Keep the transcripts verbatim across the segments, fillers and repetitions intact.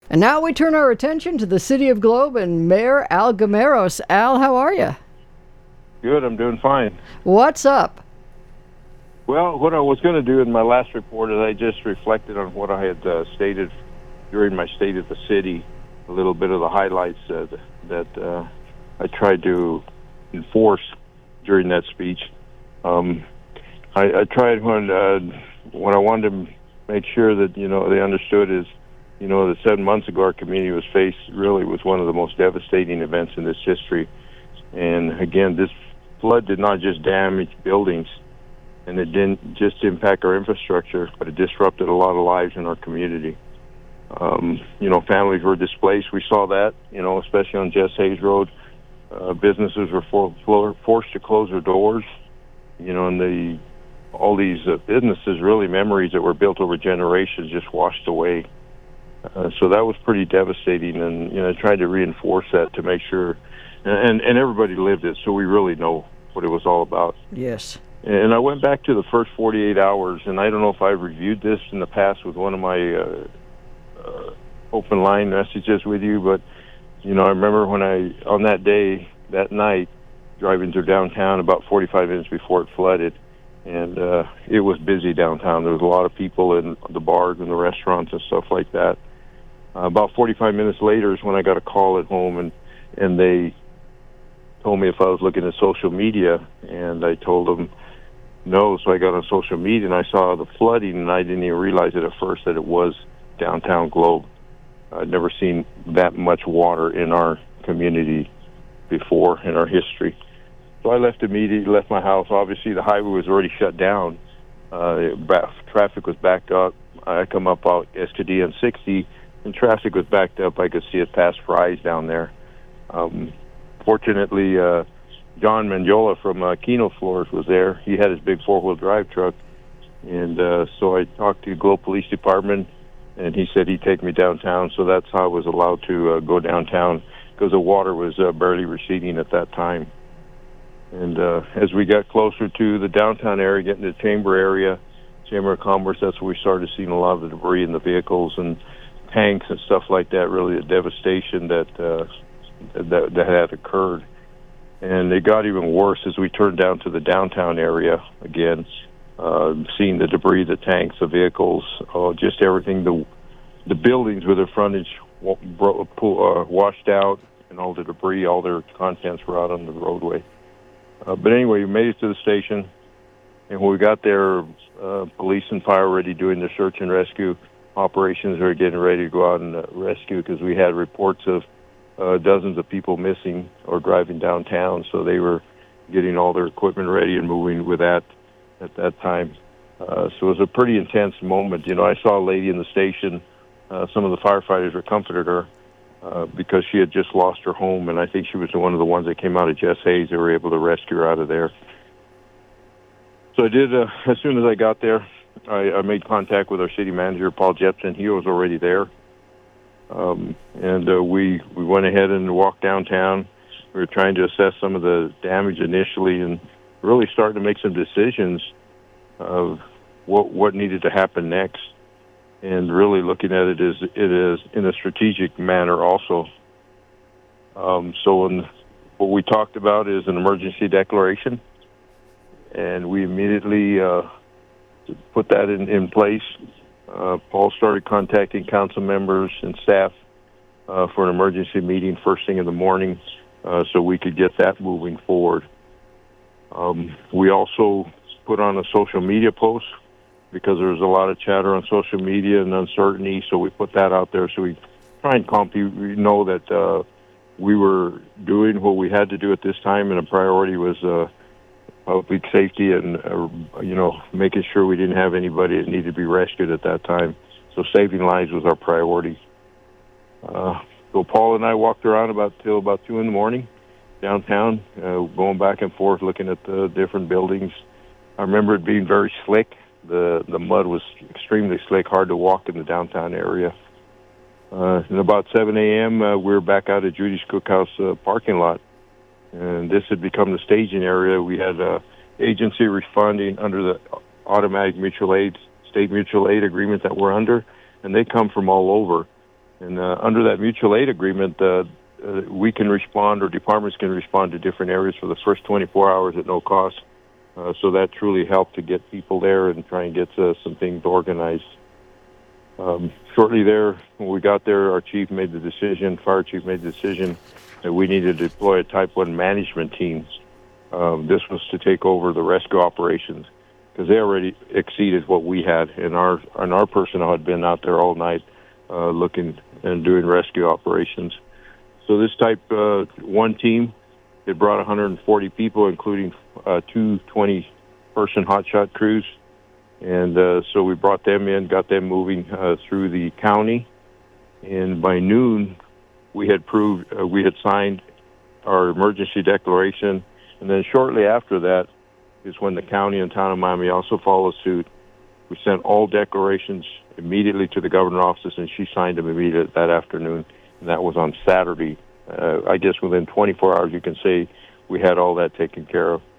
And now we turn our attention to the city of Globe and Mayor Al Gameros. Al, how are you? Good, I'm doing fine. What's up? Well, what I was going to do in my last report is I just reflected on what I had uh, stated during my State of the City, a little bit of the highlights uh, that uh, I tried to enforce during that speech. Um, I, I tried when uh, when I wanted to make sure that you know they understood is you know that seven months ago our community was faced really with one of the most devastating events in its history, and again this flood did not just damage buildings. And it didn't just impact our infrastructure, but it disrupted a lot of lives in our community. Um, you know, families were displaced. We saw that, you know, especially on Jess Hayes Road. Uh, businesses were for, for, forced to close their doors. You know, and the all these uh, businesses, really memories that were built over generations, just washed away. Uh, so that was pretty devastating. And, you know, I tried to reinforce that to make sure, and, and everybody lived it, so we really know what it was all about. Yes. And I went back to the first forty-eight hours, and I don't know if I've reviewed this in the past with one of my uh, uh, open line messages with you, but, you know, I remember when I, on that day, that night, driving through downtown about forty-five minutes before it flooded, and uh, it was busy downtown. There was a lot of people in the bars and the restaurants and stuff like that. Uh, about forty-five minutes later is when I got a call at home, and, and they told me if I was looking at social media, and I told them, no, so I got on social media and I saw the flooding, and I didn't even realize it at first that it was downtown Globe. I'd never seen that much water in our community before in our history. So I left immediately, left my house. Obviously, the highway was already shut down. Uh, traffic was backed up. I come up out Escadilla sixty, and traffic was backed up. I could see it past Fry's down there. Um, fortunately, uh, John Mangiola from uh, Keno Floors was there. He had his big four-wheel drive truck. And uh, so I talked to the Globe Police Department, and he said he'd take me downtown. So that's how I was allowed to uh, go downtown, because the water was uh, barely receding at that time. And uh, as we got closer to the downtown area, getting to the Chamber area, Chamber of Commerce, that's where we started seeing a lot of the debris in the vehicles and tanks and stuff like that, really the devastation that, uh, that, that had occurred. And it got even worse as we turned down to the downtown area again, uh, seeing the debris, the tanks, the vehicles, uh, just everything. The the buildings with their frontage uh, washed out, and all the debris, all their contents were out on the roadway. Uh, but anyway, we made it to the station, and when we got there, uh, police and fire were already doing their search and rescue operations. They were getting ready to go out and uh, rescue, because we had reports of Uh, dozens of people missing or driving downtown, so they were getting all their equipment ready and moving with that at that time. Uh, so it was a pretty intense moment. You know, I saw a lady in the station. Uh, some of the firefighters were comforted her uh, because she had just lost her home, and I think she was one of the ones that came out of Jess Hayes. They were able to rescue her out of there. So I did, uh, as soon as I got there, I, I made contact with our city manager, Paul Jepson. He was already there. Um, and uh, we we went ahead and walked downtown. We were trying to assess some of the damage initially, and really starting to make some decisions of what what needed to happen next, and really looking at it as it is in a strategic manner also. Um, so in, what we talked about is an emergency declaration, and we immediately uh, put that in, in place. Uh, Paul started contacting council members and staff uh, for an emergency meeting first thing in the morning, uh, so we could get that moving forward. Um, we also put on a social media post, because there was a lot of chatter on social media and uncertainty, so we put that out there so we try and calm people. We know that uh, we were doing what we had to do at this time, and a priority was uh, public safety and, uh, you know, making sure we didn't have anybody that needed to be rescued at that time. So saving lives was our priority. Uh, so Paul and I walked around about till about two in the morning downtown, uh, going back and forth, looking at the different buildings. I remember it being very slick. The the mud was extremely slick, hard to walk in the downtown area. Uh, and about seven a.m., uh, we were back out at Judy's Cookhouse uh, parking lot. And this had become the staging area. We had uh, agency responding under the automatic mutual aid, state mutual aid agreement that we're under, and they come from all over. And uh, under that mutual aid agreement, uh, uh, we can respond, or departments can respond to different areas for the first twenty-four hours at no cost. Uh, so that truly helped to get people there and try and get uh, some things organized. Um, shortly there, when we got there, our chief made the decision, fire chief made the decision that we needed to deploy a Type one management team. Um, this was to take over the rescue operations because they already exceeded what we had, and our and our personnel had been out there all night uh, looking and doing rescue operations. So this Type uh, one team, it brought one hundred forty people, including uh, two twenty-person hotshot crews. And uh, so we brought them in, got them moving uh, through the county. And by noon, we had proved, uh, we had signed our emergency declaration. And then shortly after that is when the county and town of Miami also followed suit. We sent all declarations immediately to the governor's office, and she signed them immediately that afternoon. And that was on Saturday. Uh, I guess within twenty-four hours, you can say we had all that taken care of.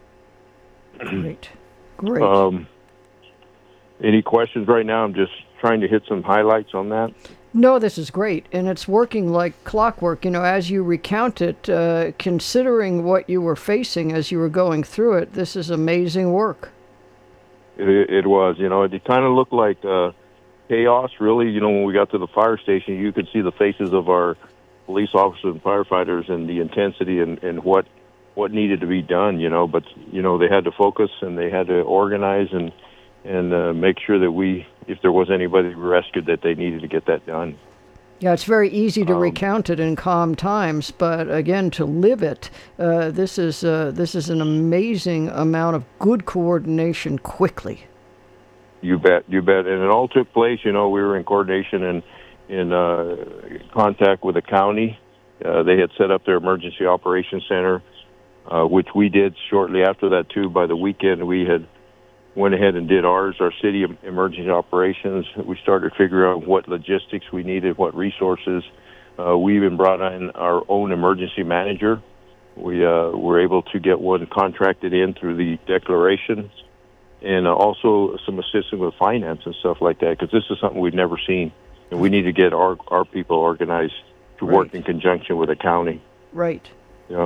Great. Great. Um, any questions right now? I'm just trying to hit some highlights on that. No, this is great, and it's working like clockwork. You know, as you recount it, uh, considering what you were facing as you were going through it, this is amazing work. It, it was, you know, it kind of looked like uh, chaos, really. You know, when we got to the fire station, you could see the faces of our police officers and firefighters and the intensity and, and what what needed to be done, you know. But, you know, they had to focus and they had to organize and and uh, make sure that we, if there was anybody rescued, that they needed to get that done. Yeah, it's very easy to Um, recount it in calm times, but again, to live it, uh, this is uh, this is an amazing amount of good coordination quickly. You bet, you bet. And it all took place, you know, we were in coordination and in uh, contact with the county. Uh, they had set up their emergency operations center, uh, which we did shortly after that, too. By the weekend, we had went ahead and did ours, our city emergency operations. We started figuring out what logistics we needed, what resources. Uh, we even brought in our own emergency manager. We uh, were able to get one contracted in through the declaration, and uh, also some assistance with finance and stuff like that, because this is something we've never seen, and we need to get our, our people organized to Right. work in conjunction with the county. Right. Yeah.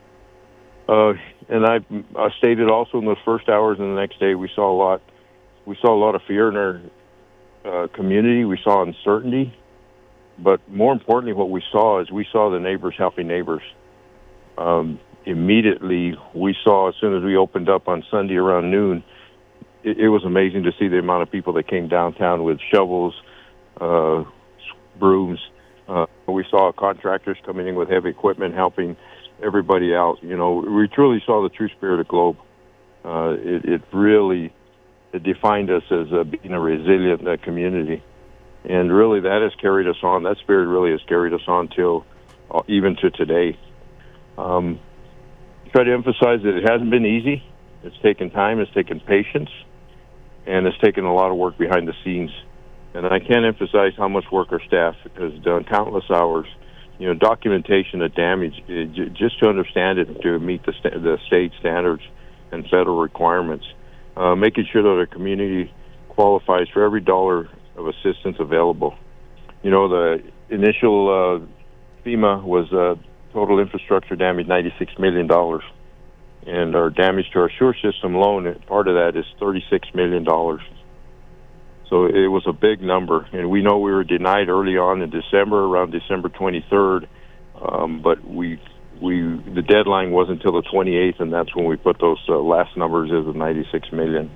Uh, and I, I stated also in those first hours and the next day, we saw a lot. We saw a lot of fear in our uh, community. We saw uncertainty, but more importantly, what we saw is we saw the neighbors helping neighbors. Um, immediately, we saw as soon as we opened up on Sunday around noon, it, it was amazing to see the amount of people that came downtown with shovels, uh, brooms. Uh, we saw contractors coming in with heavy equipment helping everybody out. You know, we truly saw the true spirit of Globe. Uh, it, it really it defined us as uh, being a resilient uh, community. And really that has carried us on. That spirit really has carried us on till uh, even to today. Um, try to emphasize that it hasn't been easy. It's taken time, it's taken patience, and it's taken a lot of work behind the scenes. And I can't emphasize how much work our staff has done, countless hours. You know, documentation of damage, uh, j- just to understand it, to meet the, sta- the state standards and federal requirements. Uh, making sure that our community qualifies for every dollar of assistance available. You know, the initial uh, FEMA was uh, total infrastructure damage ninety-six million dollars. And our damage to our sewer system alone, part of that is thirty-six million dollars. So it was a big number, and we know we were denied early on in December, around December twenty-third, um, but we we the deadline wasn't until the twenty-eighth, and that's when we put those uh, last numbers as of ninety-six million.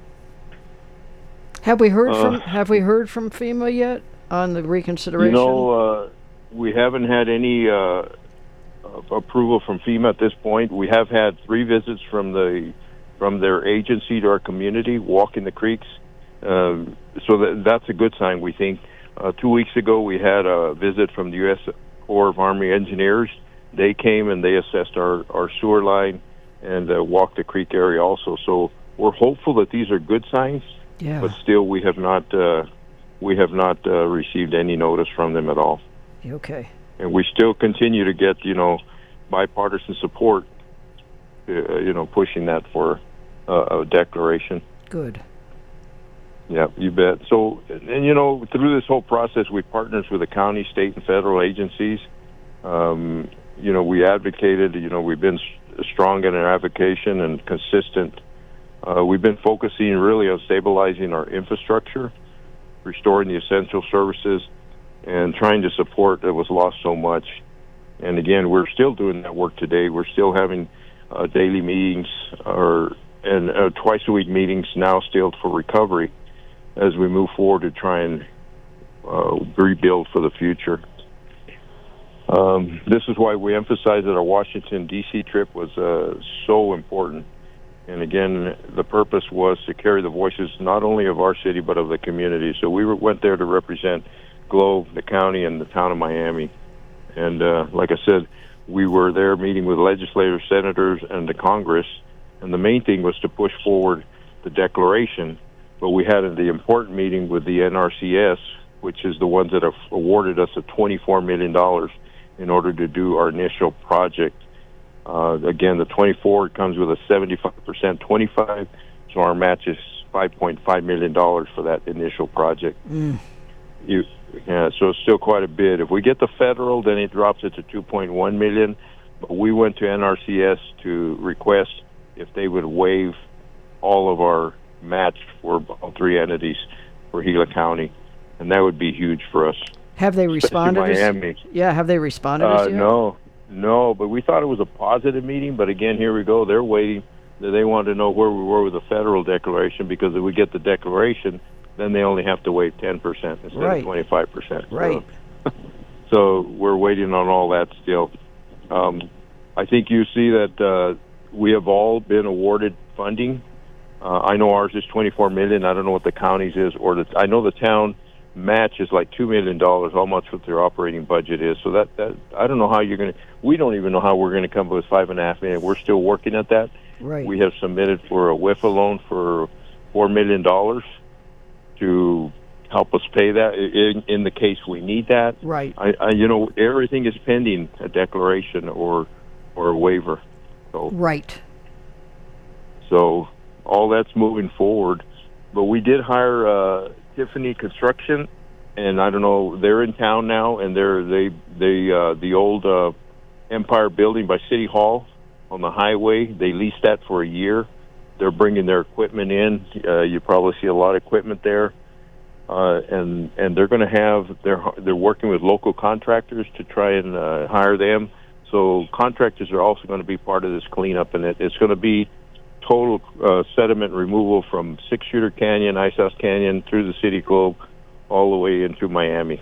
Have we heard Uh, from Have we heard from FEMA yet on the reconsideration? You know, uh, we haven't had any uh, approval from FEMA at this point. We have had three visits from the from their agency to our community, walking the creeks. Um, so that, that's a good sign, we think. Uh, two weeks ago, we had a visit from the U S Corps of Army Engineers. They came and they assessed our, our sewer line and uh, walked the creek area also. So we're hopeful that these are good signs, Yeah. but still we have not uh, we have not uh, received any notice from them at all. Okay. And we still continue to get, you know, bipartisan support, uh, you know, pushing that for uh, a declaration. Good. Yeah, you bet. So, and you know, through this whole process, we partnered with the county, state, and federal agencies. Um, you know, we advocated. You know, we've been s- strong in our advocation and consistent. Uh, we've been focusing really on stabilizing our infrastructure, restoring the essential services, and trying to support that was lost so much. And again, we're still doing that work today. We're still having uh, daily meetings or and uh, twice a week meetings now still for recovery as we move forward to try and uh, rebuild for the future. Um, this is why we emphasize that our Washington, D C trip was uh, so important. And again, the purpose was to carry the voices not only of our city but of the community. So we were, went there to represent Globe, the county, and the town of Miami. And uh, like I said, we were there meeting with legislators, senators, and the Congress. And the main thing was to push forward the declaration. But we had the important meeting with the N R C S, which is the ones that have awarded us a twenty-four million dollars in order to do our initial project. Uh, again, the twenty-four comes with a seventy-five percent twenty-five, so our match is five point five million dollars for that initial project. Mm. You, yeah, so it's still quite a bit. If we get the federal, then it drops it to two point one million dollars. But we went to N R C S to request if they would waive all of our match for all three entities for Gila County, and that would be huge for us. Have they responded? Miami. As, yeah, have they responded? Uh, as yet? No, no, but we thought it was a positive meeting. But again, here we go. They're waiting. They wanted to know where we were with the federal declaration, because if we get the declaration, then they only have to waive ten percent instead right. of twenty-five percent. Right. So, so we're waiting on all that still. Um, I think you see that uh, we have all been awarded funding. Uh, I know ours is twenty-four million dollars. I don't know what the county's is, or the, I know the town match is like two million dollars, how much what their operating budget is. So that, that I don't know how you're going to, we don't even know how we're going to come up with five and a half million. We're still working at that. Right. We have submitted for a W I F A loan for four million dollars to help us pay that in, in the case we need that. Right. I, I, you know, everything is pending a declaration or, or a waiver. So, right. So all that's moving forward. But we did hire uh, Tiffany Construction, and I don't know, they're in town now, and they're they they uh, the old uh, Empire Building by City Hall on the highway. They leased that for a year. They're bringing their equipment in. Uh, you probably see a lot of equipment there, uh, and and they're going to have they're they're working with local contractors to try and uh, hire them. So contractors are also going to be part of this cleanup, and it, it's going to be total uh, sediment removal from Six Shooter Canyon, Ice House Canyon, through the City Globe, all the way into Miami.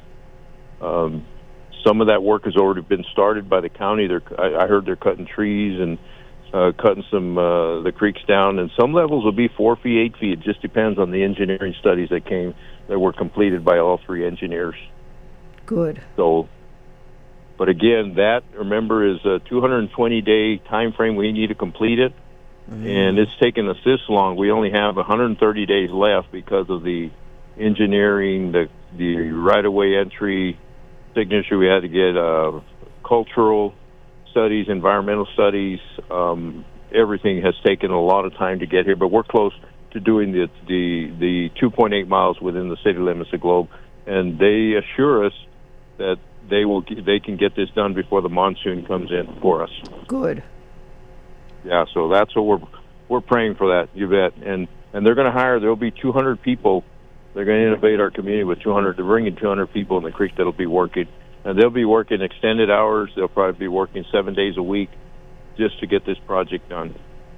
Um, some of that work has already been started by the county. They're, I, I heard they're cutting trees and uh, cutting some uh, the creeks down, and some levels will be four feet, eight feet. It just depends on the engineering studies that came that were completed by all three engineers. Good. So, but again, that remember is a two hundred twenty day time frame we need to complete it. Mm-hmm. And it's taken us this long. We only have one hundred thirty days left because of the engineering, the the right-of-way entry signature. We had to get uh, cultural studies, environmental studies. Um, everything has taken a lot of time to get here, but we're close to doing the the, the two point eight miles within the city limits of Globe. And they assure us that they will they can get this done before the monsoon comes in for us. Good. Yeah, so that's what we're we're praying for that, you bet. And and they're going to hire. There'll be two hundred people. They're going to innovate our community with two hundred. They're bringing two hundred people in the creek that'll be working, and they'll be working extended hours. They'll probably be working seven days a week just to get this project done.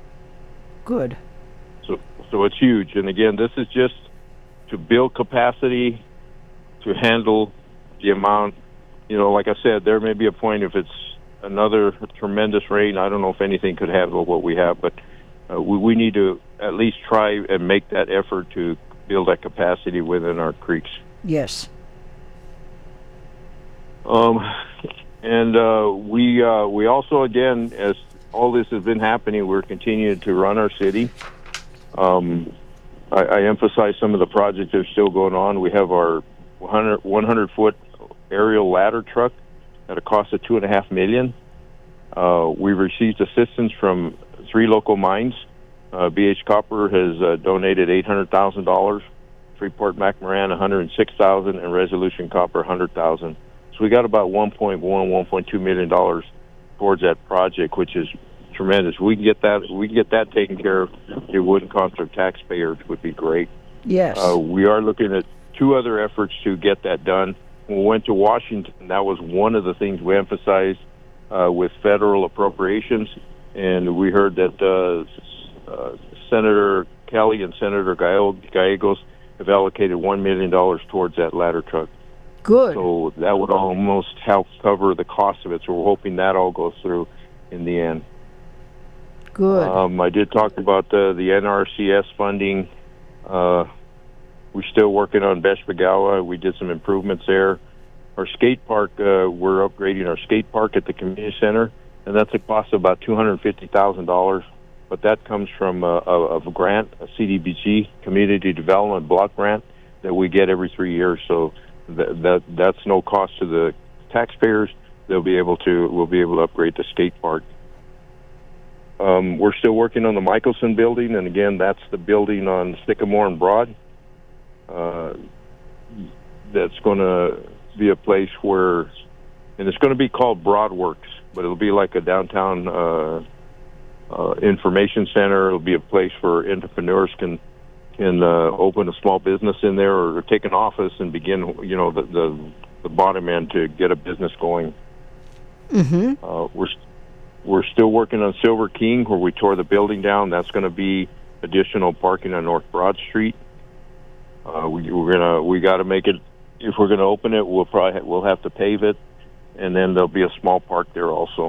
Good. So so it's huge. And again, this is just to build capacity to handle the amount. You know, like I said, there may be a point if it's another tremendous rain. I don't know if anything could handle what we have, but uh, we, we need to at least try and make that effort to build that capacity within our creeks. Yes. Um, and uh, we uh, we also, again, as all this has been happening, we're continuing to run our city. Um, I, I emphasize some of the projects that are still going on. We have our one hundred foot aerial ladder truck at a cost of two and a half million. Uh, we received assistance from three local mines. Uh, B H Copper has uh, donated eight hundred thousand dollars Freeport McMoran one hundred six thousand, and Resolution Copper one hundred thousand. So we got about one point one, one point two million dollars towards that project, which is tremendous. We can get that. We can get that taken care of. It wouldn't cost our taxpayers. Would be great. Yes. Uh, we are looking at two other efforts to get that done. When we went to Washington, that was one of the things we emphasized uh, with federal appropriations, and we heard that uh, uh, Senator Kelly and Senator Gallegos have allocated one million dollars towards that ladder truck. Good. So that would almost help cover the cost of it. So we're hoping that all goes through in the end. Good. Um, I did talk about uh, the N R C S funding. Uh, we're still working on Beshbegawa. We did some improvements there. Our skate park, uh, we're upgrading our skate park at the community center, and that's a cost of about two hundred fifty thousand dollars. But that comes from a, a, a grant, a C D B G, Community Development Block Grant, that we get every three years. So that, that that's no cost to the taxpayers. They'll be able to, we'll be able to upgrade the skate park. Um, we're still working on the Michelson building, and again, that's the building on Sycamore and Broad. Uh, that's going to be a place where, and it's going to be called Broadworks, but it'll be like a downtown uh, uh, information center. It'll be a place where entrepreneurs can can uh, open a small business in there, or take an office and begin, you know, the the, the bottom end to get a business going. Mm-hmm. Uh, we're We're still working on Silver King, where we tore the building down. That's going to be additional parking on North Broad Street. Uh, we, we're gonna we got to make it. If we're going to open it, we'll probably ha- we'll have to pave it, and then there'll be a small park there also.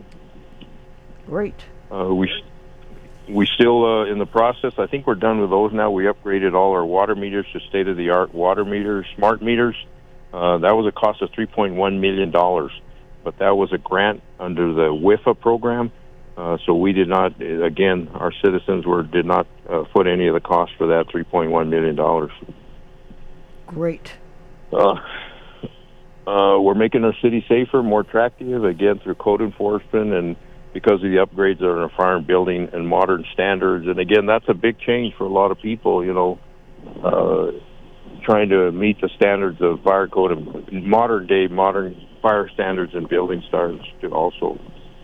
Great. Uh, we we still uh, in the process. I think we're done with those now. We upgraded all our water meters to state of the art water meters, smart meters. Uh, that was a cost of three point one million dollars. But that was a grant under the W I F A program, uh, so we did not. Again, our citizens were did not uh, foot any of the cost for that three point one million dollars. Great. Uh, uh, we're making our city safer, more attractive, again through code enforcement and because of the upgrades on our fire and building and modern standards. And again, that's a big change for a lot of people. You know, uh, trying to meet the standards of fire code and modern day modern. fire standards and building standards too also.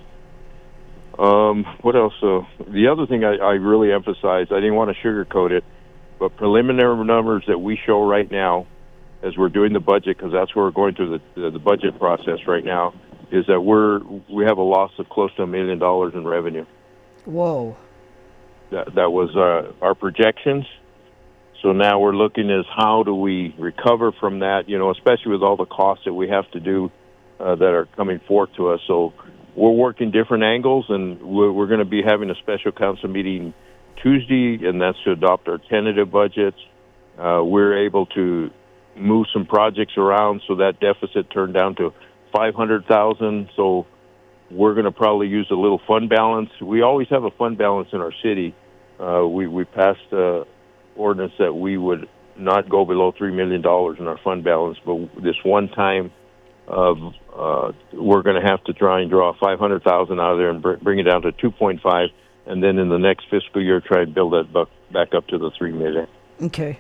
Um, what else? Uh, the other thing I, I really emphasize, I didn't want to sugarcoat it, but preliminary numbers that we show right now as we're doing the budget, because that's where we're going through the, the, the budget process right now, is that we're we have a loss of close to a million dollars in revenue. Whoa. That, that was uh, our projections. So now we're looking as how do we recover from that, you know, especially with all the costs that we have to do Uh, that are coming forth to us. So we're working different angles, and we're, we're going to be having a special council meeting Tuesday, and that's to adopt our tentative budgets. Uh, we're able to move some projects around, so that deficit turned down to five hundred thousand. So we're going to probably use a little fund balance. We always have a fund balance in our city. Uh, we, we passed uh, ordinance that we would not go below three million dollars in our fund balance, but this one time of uh, we're going to have to try and draw five hundred thousand out of there and br- bring it down to two point five, and then in the next fiscal year try and build that buck back up to the three million. Okay.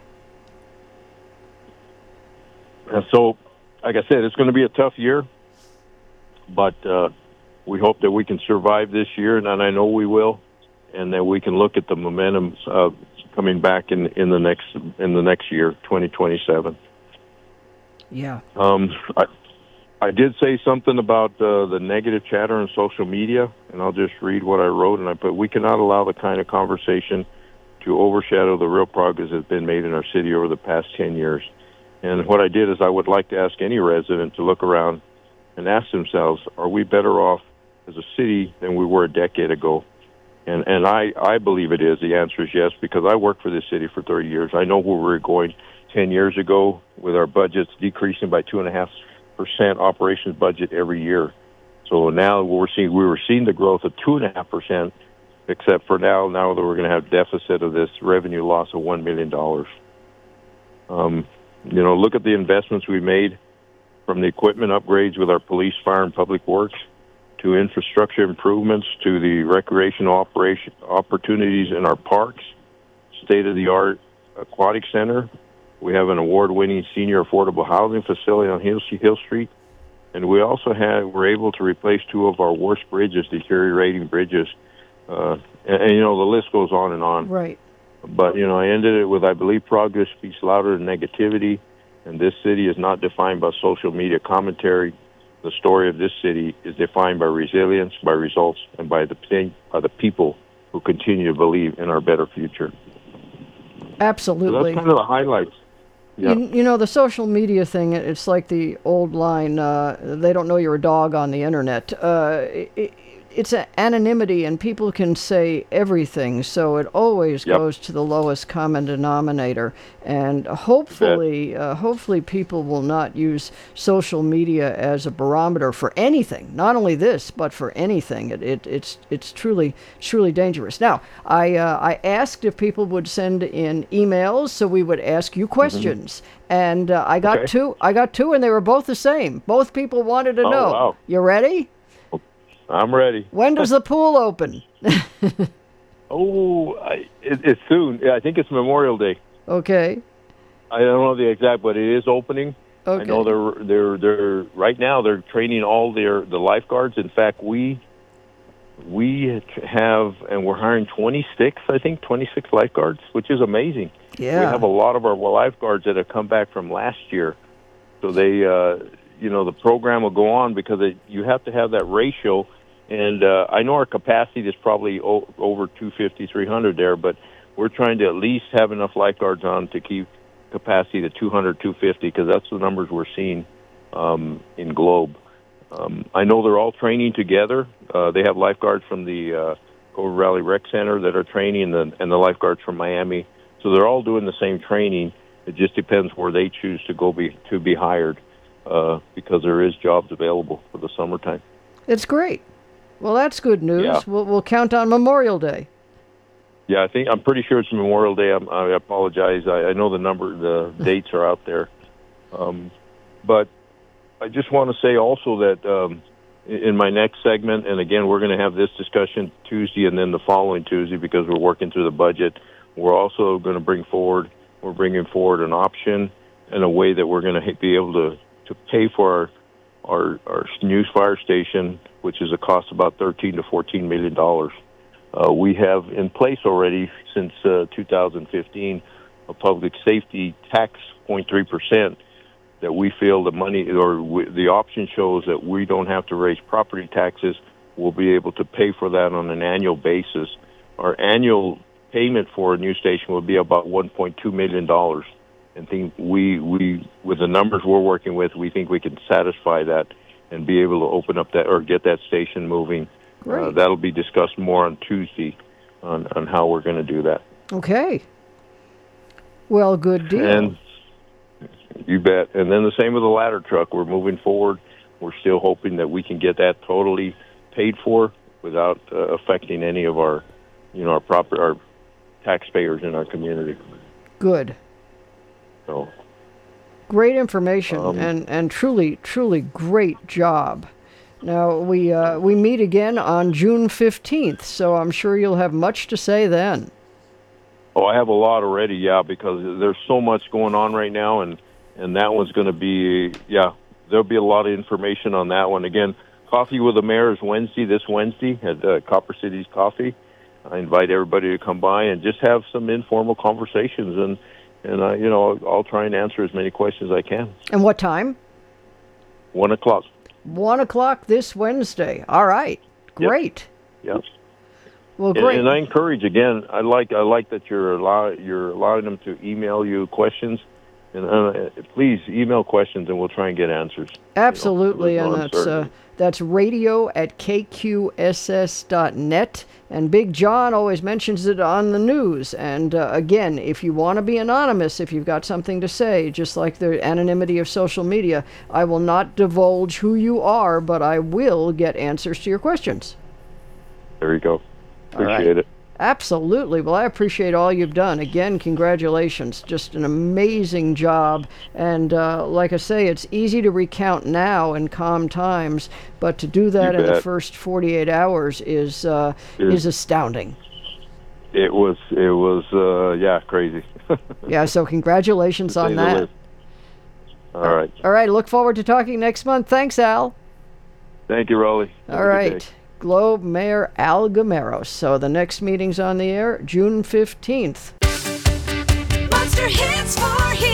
And so, like I said, it's going to be a tough year, but uh, we hope that we can survive this year, and I know we will, and that we can look at the momentum uh, coming back in, in the next in the next year, twenty twenty-seven. Yeah. Um, I, I did say something about uh, the negative chatter on social media, and I'll just read what I wrote. And I put, we cannot allow the kind of conversation to overshadow the real progress that's been made in our city over the past ten years. And what I did is I would like to ask any resident to look around and ask themselves, are we better off as a city than we were a decade ago? And and I, I believe it is. The answer is yes, because I worked for this city for thirty years. I know where we were going ten years ago with our budgets decreasing by two and a half percent operations budget every year. So now we're seeing we were seeing the growth of two and a half percent, except for now now that we're going to have deficit of this revenue loss of one million dollars. Um, you know, look at the investments we made, from the equipment upgrades with our police, fire, and public works, to infrastructure improvements, to the recreational operation opportunities in our parks, state of the art aquatic center, We have an award-winning senior affordable housing facility on Hill, Hill Street. And we also had, were able to replace two of our worst bridges, deteriorating bridges. Uh, and, and, you know, the list goes on and on. Right. But, you know, I ended it with, I believe progress speaks louder than negativity. And this city is not defined by social media commentary. The story of this city is defined by resilience, by results, and by the, by the people who continue to believe in our better future. Absolutely. So that's kind of the highlights. Yeah. You, you know, the social media thing, it's like the old line, uh, they don't know you're a dog on the internet. Uh, it, it's an anonymity, and people can say everything, so it always Yep. goes to the lowest common denominator. And hopefully, uh, hopefully people will not use social media as a barometer for anything. Not only this, but for anything. It, it it's it's truly truly dangerous. Now, I uh, I asked if people would send in emails, so we would ask you questions. Mm-hmm. And uh, I got Okay. two. I got two, and they were both the same. Both people wanted to Oh, know. wow. You ready? I'm ready. When does the pool open? Oh, I, it, it's soon. Yeah, I think it's Memorial Day. Okay. I don't know the exact, but it is opening. Okay. I know they're they're they're right now they're training all their the lifeguards. In fact, we we have and we're hiring twenty-six, I think twenty-six lifeguards, which is amazing. Yeah. We have a lot of our lifeguards that have come back from last year, so they uh, you know the program will go on because it, you have to have that ratio. And uh, I know our capacity is probably o- over two fifty, three hundred there, but we're trying to at least have enough lifeguards on to keep capacity to two hundred, two fifty, because that's the numbers we're seeing um, in Globe. Um, I know they're all training together. Uh, they have lifeguards from the uh, Clover Valley Rec Center that are training, and the, and the lifeguards from Miami. So they're all doing the same training. It just depends where they choose to go be to be hired, uh, because there is jobs available for the summertime. It's great. Well, that's good news. Yeah. We'll, we'll count on Memorial Day. Yeah, I think I'm pretty sure it's Memorial Day. I'm, I apologize. I, I know the number, the dates are out there, um, but I just want to say also that um, in my next segment, and again, we're going to have this discussion Tuesday and then the following Tuesday because we're working through the budget. We're also going to bring forward, we're bringing forward an option and a way that we're going to be able to to pay for our our, our new fire station, which is a cost about thirteen to fourteen million dollars. Uh, we have in place already since uh, two thousand fifteen a public safety tax zero point three percent that we feel the money or w- the option shows that we don't have to raise property taxes. We'll be able to pay for that on an annual basis. Our annual payment for a new station will be about one point two million dollars. And think we, we, with the numbers we're working with, we think we can satisfy that and be able to open up that or get that station moving. Uh, that'll be discussed more on Tuesday on, on how we're going to do that. Okay. Well, good deal. And you bet. And then the same with the ladder truck. We're moving forward. We're still hoping that we can get that totally paid for without uh, affecting any of our, you know, our proper our taxpayers in our community. Good. So. Great information Um, and, and truly, truly great job. Now, we uh, we meet again on June fifteenth, so I'm sure you'll have much to say then. Oh, I have a lot already, yeah, because there's so much going on right now, and, and that one's going to be, yeah, there'll be a lot of information on that one. Again, Coffee with the Mayor is Wednesday, this Wednesday, at uh, Copper City's Coffee. I invite everybody to come by and just have some informal conversations, and, and uh, you know, I'll, I'll try and answer as many questions as I can. And what time? One o'clock. One o'clock this Wednesday. All right. Great. Yep. Yep. Well, And, great. and I encourage again. I like I like that you're allow, you're allowing them to email you questions, and uh, please email questions, and we'll try and get answers. Absolutely, You know, and no that's uh, uncertainty. that's radio at k q s s dot net. And Big John always mentions it on the news. And uh, again, if you want to be anonymous, if you've got something to say, just like the anonymity of social media, I will not divulge who you are, but I will get answers to your questions. There you go. All right. Appreciate it. Absolutely. Well, I appreciate all you've done. Again, congratulations. Just an amazing job. And uh, like I say, it's easy to recount now in calm times, but to do that You in the bet. first forty-eight hours is uh, It- is astounding. It was it was uh, yeah crazy. Yeah, so congratulations to say on the that. least. All right. All right, look forward to talking next month. Thanks, Al. Thank you, Raleigh. Have All a good right. day. Globe Mayor Al Gameros. So the next meeting's on the air June fifteenth. Monster Hits for Hits.